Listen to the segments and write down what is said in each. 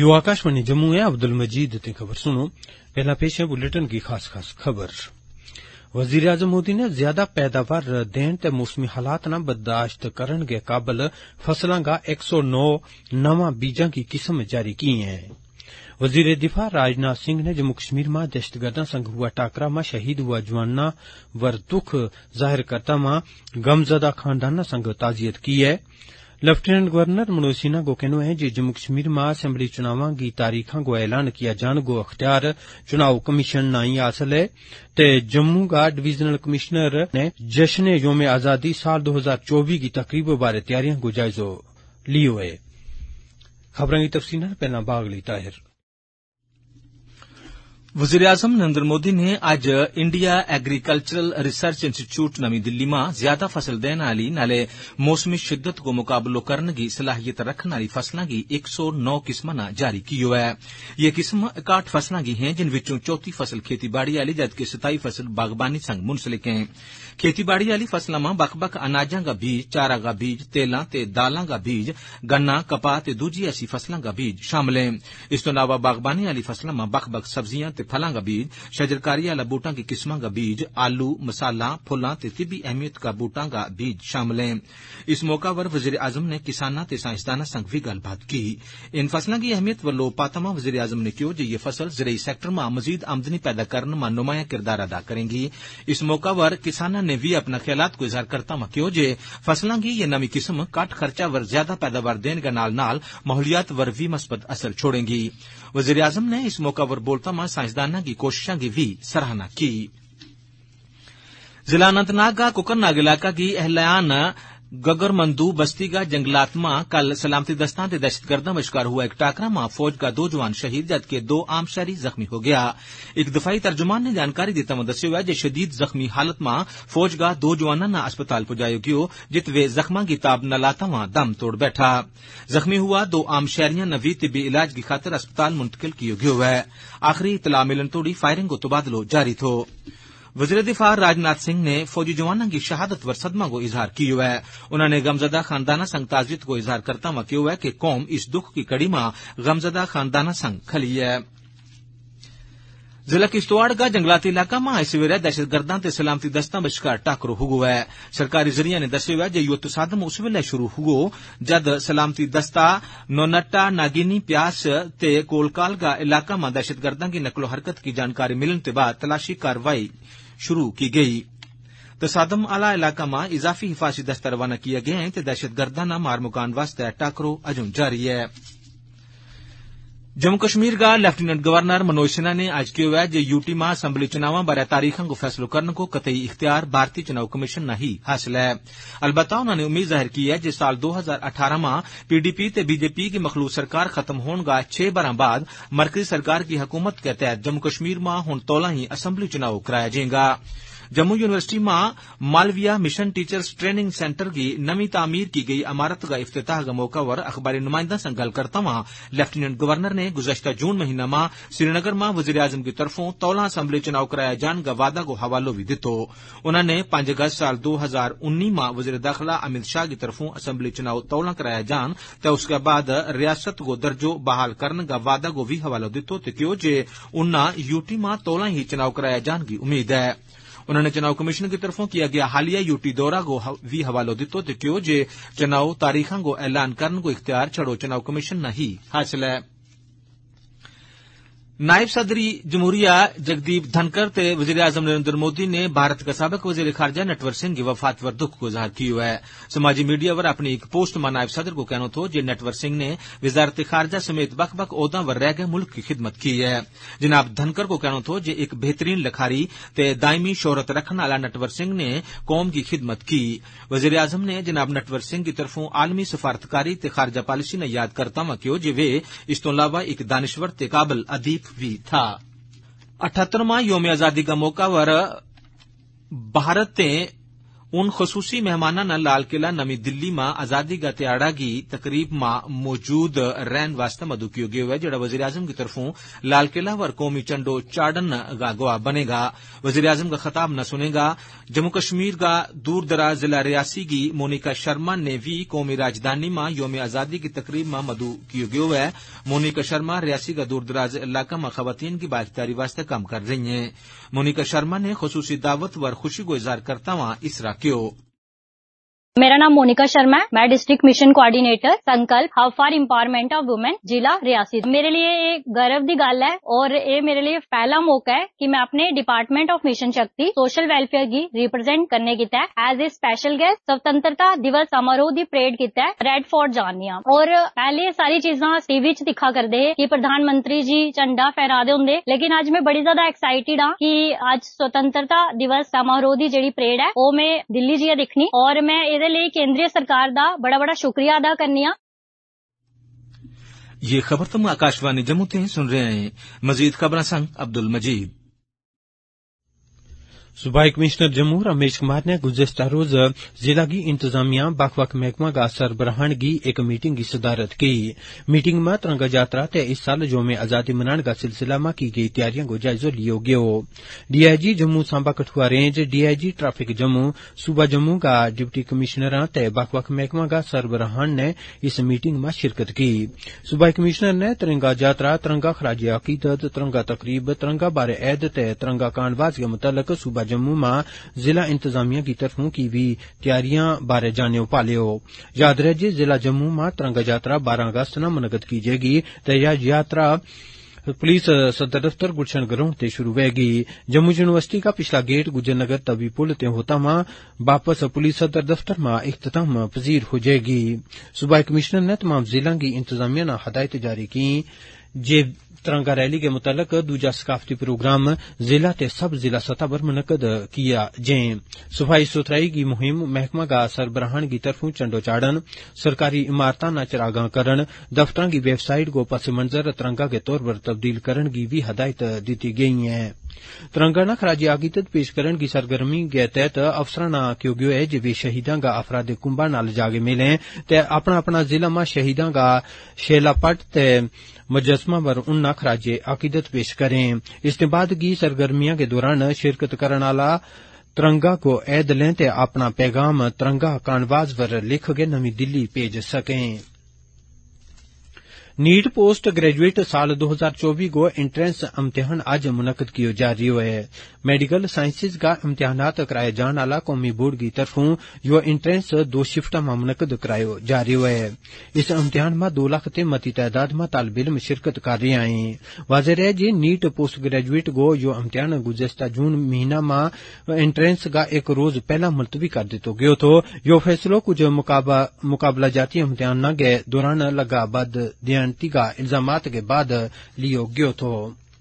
यो आकाशवाणी जम्मू है। अब्दुल मजीद ते खबर सुनो। पहला पेश है बुलेटिन की खास खबर। वजीर आजम मोदी ने ज्यादा पैदावार देने ते मौसमी हालात ना बर्दाश्त करन के काबल फसलां का 109 नवा बीजां की किस्म जारी की है। वजीर दिफा राजनाथ सिंह ने जम्मू कश्मीर में दहशतगर्दां संग हुआ टाकरा में शहीद हुआ जवाना वर दुख जाहिर करता मां गमजदा खानदाना संग ताजियत की है। लेफ्टिनेंट गवर्नर मनोज सिन्हा को कहना है कि जम्मू कश्मीर में असेंबली चुनावां की तारीखां को ऐलान किया जाने को अख्तियार चुनाव कमीशन नाई हासिल है ते जम्मू का डिवीजनल कमिश्नर ने जश्न योम आजादी साल 2024 की तकरीब बारे तैयारियां को जायजा लियो है। खबरां की तफसील पहला बागली ताहिर। वजीर आजम नरेंद्र मोदी ने आज India Agricultural Research Institute Navi Delhi में ज्यादा फसल देने वाली नाले मौसमी शिद्दत को मुकाबलो करने की सलाहियत रखने वाली फसलों की 109 किस्म जारी की है। ये किस्म 61 फसलों की हैं, जिन विचों 34 फसल खेतीबाड़ी वाली जबकि 27 फसल बागबानी संग मुंसलिक हैं। खेतीबाड़ी वाली फसलों में बख बख अनाजा का बीज, चारा का बीज, तेलां ते दालां का बीज, गन्ना, कपाह ते दूजी ऐसी फसलों का बीज शामिल हैं। इस तो अलावा बागबानी वाली फसलों में बख बख सब्जियां ते फलां का बीज, शजरकारी वाला बूटां की किस्मां का बीज, आलू, मसाला, फुलां ते तिब्बी अहमियत का बूटां का बीज शामिल हैं। इस मौका पर वजीर आजम ने किसानां ते साइंसदानां संग भी गलबात की। इन फसलों की अहमियत व लोपाता में वजीर आजम ने कहा कि ये फसल ज़राई सेक्टर में मजीद आमदनी पैदा करने में नुमाया किरदार अदा करेंगी। इस मौका पर किसानां ने भी अपना ख्यालात को इजहार करता हुआ कहा कि फसलों की ये नवी किस्म घट खर्चा वर ज्यादा पैदावार देने के नाल माहौलियात वर भी मस्बत असर छोड़ेंगी। वजीर आजम ने इस मौका पर बोलता हुआ साइंसदानों की कोशिशों की भी सराहना की। जिला अनंतनाग का कुकरनाग इलाका की अहलियान गगरमंदू बस्ती का जंगलात में कल सलामती दस्तां ते दहशतगर्दां विचकार हुआ एक टाकरा में फौज का 2 जवान शहीद जबकि 2 आम शहरी जख्मी हो गया। एक दफाई तर्जुमान ने जानकारी देता हुआ दस्या कि शदीद जख्मी हालत में फौज का 2 जवाना ना अस्पताल पुजायो गयो, जित वे जख्मा की ताब न लाता हुआ दम तोड़ बैठा। जख्मी हुआ 2 आम शहरियां नवी तिब्बी इलाज की खातिर अस्पताल मुंतकिल कियो गयो है। आखिरी इतला मिलन तोड़ी फायरिंग को तबादलो जारी थो। वजीर दिफा राजनाथ सिंह ने फौजी जवानों की शहादत वर सदमा को इजहार किया है। उन्होंने गमजदा खानदाना संग ताजियत को इजहार करता हुआ कहा है कि कौम इस दुख की कड़ी में गमजदा खानदाना संग खली है। जिला किश्तवाड़ का जंगलाती इलाका में आज सवेरे दहशतगर्दां ते सलामती दस्तां विचकार टाकरो हुआ है। सरकारी जरिया ने दस्या कि यो तसादम उस वेले शुरू हुआ जद सलामती दस्ता नोनट्टा, नागिनी, प्यास ते कोलकाल का इलाका में दहशतगर्दां की नकलो हरकत की जानकारी मिलने के बाद तलाशी कार्रवाई शुरू की गई। तसादम आला इलाका में इजाफी हिफाजी दस्ता रवाना किया गया है तो दहशतगर्दां ना मार मुकान वास्ते टाकरो अजूं जारी है। जम्मू कश्मीर का लेफ्टिनेंट गवर्नर मनोज सिन्हा ने आज कहा है कि यूटी में असम्बली चुनाव बारे तारीखों को फैसलो करने को कतई इख्तियार भारतीय चुनाव कमीशन न ही हासिल है। अलबत्ता उन्होंने उम्मीद जाहिर की है कि साल 2018 में पीडीपी ते बीजेपी की मखलूत सरकार खत्म होने का 6 बरस बाद मरकजी सरकार की हुकूमत के तहत जम्मू कश्मीर में हुण तौला ही असम्बली चुनाव कराया जाएगा। जम्मू यूनिवर्सिटी में Malviya mission teachers training centre की नवी तामीर की गई इमारत का इफ्तिताह का मौका पर अखबारी नुमाइंदा से गल करता हुआ लेफ्टिनेंट गवर्नर ने गुज़श्ता जून महीना में श्रीनगर में वजीर आजम की तरफों तौला असम्बली चुनाव कराया जाने का वादा को हवालो भी दितो। उन्होंने 5 अगस्त साल 2019 में वजीर दाखिला अमित शाह की तरफों असम्बली चुनाव तौला कराया जान तो उसके बाद रियासत को दर्जो बहाल करने का वादा को भी हवालो दितो तो क्यों जे उन्ना यूटी में तौला ही चुनाव कराया जाने की उम्मीद है। उन्होंने चुनाव कमीशन की तरफों किया गया हालिया यूटी दौरा को भी हवालो दितो तो क्यों जे चुनाव तारीखों को ऐलान करने को इख्तियार छड़ो चुनाव कमीशन न ही हासिल है। नायब सदरी जमहूरिया जगदीप धनकर ते वजीर आजम नरेंद्र मोदी ने भारत का साबिक वजीर खारजा नटवर सिंह की वफात पर दुख को इजहार किया है। समाजी मीडिया पर अपनी एक पोस्ट में नायब सदर को कहना था कि नटवर सिंह ने वजारत खारजा समेत बख बख ओहदा वर रह गए मुल्क की खिदमत की है। जनाब धनकर को कहना था कि एक बेहतरीन लिखारी ते दायमी शोहरत रखने वाला नटवर सिंह ने कौम की खिदमत की। वजीर आजम ने जनाब नटवर सिंह की तरफों आलमी सफारतकारी ते खारजा पॉलिसी ने याद करता हुआ कहा कि वे इस तो अलावा एक दानिश्वर ते काबिल अदीब भी था। 78वां योम आजादी का मौका पर भारत ने ان خصوصی مہمانان لال قلعہ نمی دلی ماں آزادی کا تیاڑا کی تقریب ماں موجود رہن واسطے مدعو کیے گئے ہوئے جڑا وزیر اعظم کی طرفوں لال قلعہ ور قومی چنڈو چاڑن کا گواہ بنے گا. وزیر اعظم کا خطاب نہ سنے گا. جموں کشمیر کا دور دراز ضلع ریاسی کی مونیکا شرما نے بھی قومی راجدھانی ماں یوم آزادی کی تقریب ماں مدعو کیے گئے ہوئے. مونیکا شرما ریاسی کا دور دراز علاقہ میں خواتین کی بااختیاری واسطے کام کر رہی ہیں. مونیکا شرما نے خصوصی دعوت ور خوشی کو اظہار کرتا ہوا اسرا کیو. میرا نام مونیکا شرما ہے. میں district mission coordinator Sankalp hub for empowerment of women ضلع ریاسی. میرے لیے ایک گرو دی گل ہے اور یہ میرے لیے پہلا موقع ہے کہ میں اپنے department of mission Shakti social welfare کی ریپرزینٹ کرنے کی ایز اے اسپیشل گیسٹ سوتنترتا دیوس سماروہ دی پریڈ کیتا ہے ریڈ فورٹ جانی ہاں. اور پہلے ساری چیزاں ٹی وی چ دکھا کرتے کہ پردھان منتری جی جھنڈا فہرا دے ہوں, لیکن اج میں بڑی زیادہ ایکسائٹیڈ ہاں کہ اج سوتنترتا دیوس سماروہ دی جڑی پریڈ ہے وہ میں دلی جی دیکھنی اور میں لیے کیندری سرکار دا بڑا بڑا شکریہ ادا کرنی. یہ خبر تم آکاشوانی جموں سے سن رہے ہیں. مزید خبریں سنگ عبد المجید. صوبائی کمشنر جموں رمیش کمار نے گزشتہ روز ضلع کی انتظامیہ وق وق محکمہ کا سربراہان کی ایک میٹنگ کی صدارت کی. میٹنگ میں ترنگا یاترا تے اس سال یوم آزادی منانے کا سلسلہ میں کی گئی تیاریاں کو جائزہ لیو گیو. D I G Jammu Samba Kathua range, D I G traffic Jammu, صوبہ جموں کا ڈپٹی کمشنراں تے وق وق محکمہ کا سربراہان نے اس میٹنگ میں شرکت کی. صوبائی کمشنر نے ترنگا یاترا, ترنگا خراج عقیدت, ترنگا تقریب, ترنگا بار عید تے ترنگا کانواز کے متعلق صوبہ جموں میں ضلع انتظامیہ کی طرفوں کی بھی تیاریاں بارے جانے پالے. یاد رہے ضلع جموں میں ترنگا یاترا 12 اگست نہ منعقد کی جائے گی تو یہ یاترا پولیس صدر دفتر گلشن گراؤنڈ تے شروع ہوئے گی. جموں یونیورسٹی کا پچھلا گیٹ گجر نگر طبی پل تے ہوتا ماں واپس پولیس صدر دفتر میں اختتام پذیر ہو جائے گی. صوبائی کمشنر نے تمام ضلع کی انتظامیہ نے ہدایت جاری کی جے ترنگا ریلی کے متعلق دوجا ثقافتی پروگرام ضلع تے سب ضلع سطح پر منعقد کیا جائیں. صفائی ستھرائی کی مہم محکمہ کا سربراہان کی طرفوں چنڈو چاڑن, سرکاری عمارتاں نہ چراغاں کرن, دفتروں کی ویب سائٹ کو پس منظر ترنگا کے طور پر تبدیل کرن کی بھی ہدایت دیتی گئی ہیں. ترنگا نہ خراج عقیدت پیش کرن کی سرگرمی کے تحت افسرانہ کیوں گیو ہے جب شہیداں کا افراد کنبہ نال جاگے ملیں تے اپنا اپنا ضلع میں شہیداں کا شیلا پٹ تے مجسمہ پر ان خراج عقیدت پیش کریں. اس کے بعد کی سرگرمیاں کے دوران شرکت کرنے والا ترنگا کو عید لیں تے اپنا پیغام ترنگا کانواز پر لکھ کے نئی دلی بھیج سکیں. نیٹ پوسٹ گریجویٹ سال 2024 کو انٹرنس امتحان آج منعقد کیے جا رہی ہے. میڈیکل سائنسز کا امتحانات کرائے جانے والا قومی بورڈ کی طرفوں یہ انٹرنس 2 شفٹ میں منعقد کرائے جا رہی ہے. اس امتحان میں 2 لاکھ تے متی تعداد میں طالب علم شرکت کر رہے ہیں. واضح ہے جی نیٹ پوسٹ گریجویٹ کو یہ امتحان گزشتہ جون مہینہ میں انٹرنس کا ایک روز پہلا ملتوی کر دیتا گیا تو یہ فیصلہ کچھ مقابلہ جاتی امتحان کے دوران لگا بد دیانتی کا الزامات کے بعد لیو گیا تو.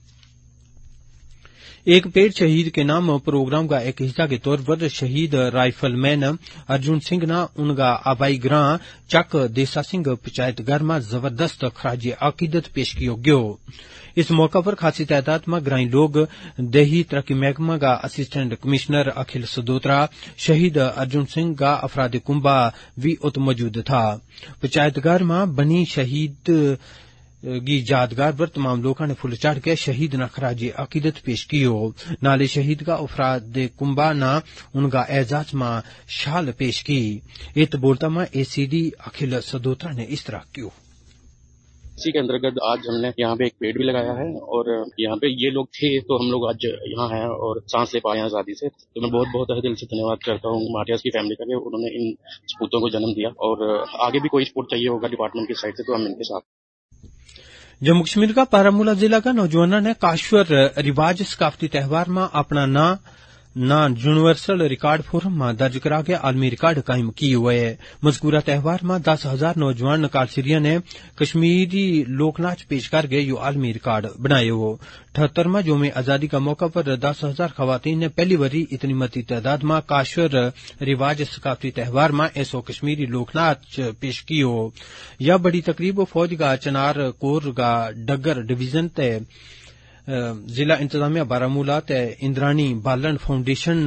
ایک پیڑ شہید کے نام پروگرام کا ایک حصہ کے طور پر شہید رائفل مین ارجن سنگھ نے ان کا آبائی گراں چک دیسا سنگھ پنچایت گھر میں زبردست خراج عقیدت پیش کیا گیا. اس موقع پر خاصی تعداد میں گرائی لوگ, دیہی ترقی محکمہ کا اسسٹنٹ کمشنر اکھل سدوترا, شہید ارجن سنگھ کا افراد کنبہ بھی ات موجود تھا. پنچایت گھر میں بنی شہید کی یادگار پر تمام لوگوں نے پھول چڑھ کے شہید نہ خراج عقیدت پیش کیو. نالے شہید کا افراد کنبہ نہ ان کا اعزاز میں شال پیش کی. ایت بولتا میں اے سی ڈی اکھل سدوترا نے اس طرح کیوں. اسی کے انترگت آج ہم نے یہاں پہ ایک پیڑ بھی لگایا ہے اور یہاں پہ یہ لوگ تھے تو ہم لوگ آج یہاں ہیں اور سانس لے پائے ہیں آزادی سے. تو میں بہت بہت دل سے دھنیہ کرتا ہوں ماٹیاز کی فیملی کا کہ انہوں نے ان سپوتوں کو جنم دیا اور آگے بھی کوئی سپورٹ چاہیے ہوگا ڈپارٹمنٹ کی سائڈ سے تو ہم ان کے ساتھ. جموں کشمیر کا بارامولہ ضلع کا نوجوانوں نے کاشور رواج ثقافتی تہوار میں اپنا نام یونیورسل ریکارڈ فورم میں درج کرا کے عالمی ریکارڈ قائم کیے ہوئے ہے. مذکورہ تہوار میں 10,000 نوجوان نقاشریوں نے کشمیری لوک ناچ پیش کر کے یہ عالمی ریکارڈ بنائے ہو. 78واں یوم آزادی کا موقع پر 10,000 خواتین نے پہلی باری اتنی متی تعداد میں کاشور رواج ثقافتی تہوار میں ایسو کشمیری لوک ناچ پیش کی ہو. یہ بڑی تقریب فوج کا چنار کور کا ڈگر ڈویژن تے ضلع انتظامیہ بارامولہ تے اندرانی بالن فاؤنڈیشن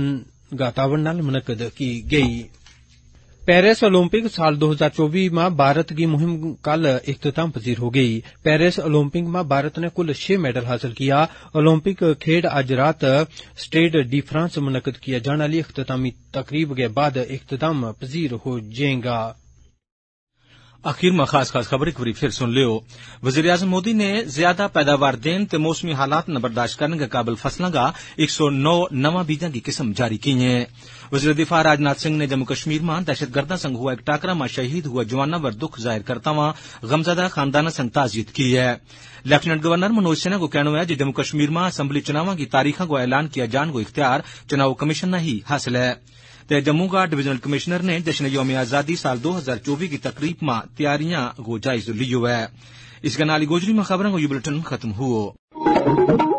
गातावन नाल मुनक्कद की गई। पेरिस ओलंपिक साल 2024 में भारत की मुहिम कल इख्तिताम पजीर हो गई। पेरिस ओलंपिक में भारत ने कुल 6 मेडल हासिल किया। ओलंपिक खेड आज रात स्टेड डी फ्रांस मुनक्कद किया जाने वाली इख्तितामी तकरीब के बाद इख्तिताम पजीर हो जाएगा। आखिर में खास खबर एक बार फिर सुन लियो। वजीर आजम मोदी ने ज्यादा पैदावार देन ते मौसमी हालात न बर्दाश्त करने के काबिल फसलों का 109 नवा बीजा की किस्म जारी की है। वजीर दिफा राजनाथ सिंह ने जम्मू कश्मीर में दहशतगर्दा संग हुआ एक टाकरा में शहीद हुआ जवानों पर दुख जाहिर करता हुआ गमजदा खानदाना संग ताजियत की है। लेफ्टिनेंट गवर्नर मनोज सिन्हा को कहना है कि जम्मू कश्मीर में असम्बली चुनाव की तारीख को ऐलान किया जाने को इख्तियार चुनाव कमीशन ने ही हासिल है। ते जम्मू का डिविजनल कमिश्नर ने जश्न यौम आजादी साल 2024 की तकरीब में तैयारियां को जायजा लियो है। इसके नाली गोजरी में खबरों को ये बुलेटिन खत्म हुआ।